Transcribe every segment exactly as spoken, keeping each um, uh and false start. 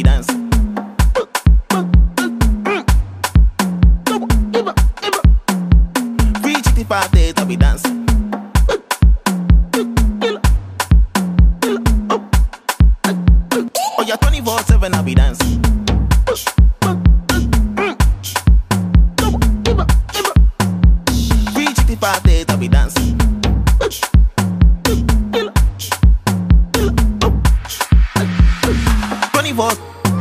be dancing. three sixty-five days, I be dancing. Oh, yeah, twenty-four seven, I be dancing. three sixty-five days, I be dancing. twenty-four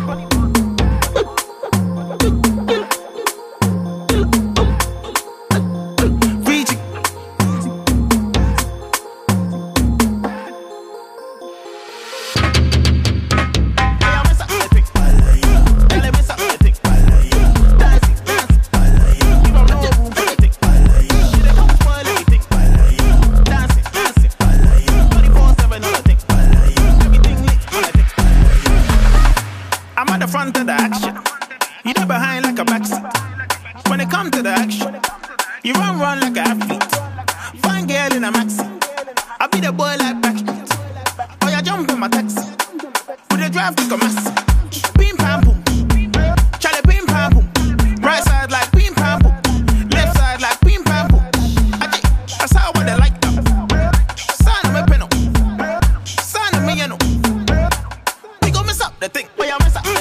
front of the action. You there behind like a backseat. When it come to the action, you run, run like an athlete. Fine girl in a maxi. I be the boy like Backstreet. Oh, you jump in my taxi. With the drive like a massy. Pim pam boom. Charlie pim pam boom. Right side like pim pam boom. Left side like pim pam boom. I saw what they like them. Sign of me penal. Sign of me, you know. We gon' mess up the thing. Oh, you mess up.